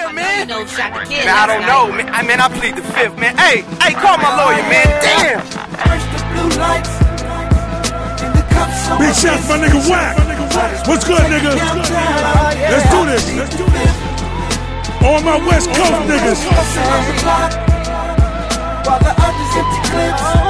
lawyer, man. Man, I don't know, man. I plead the fifth, man. Hey, call my lawyer, man. Damn. Big shout to my nigga Wack. What's good, nigga? Let's do this. All my West Coast niggas. While the others empty clips.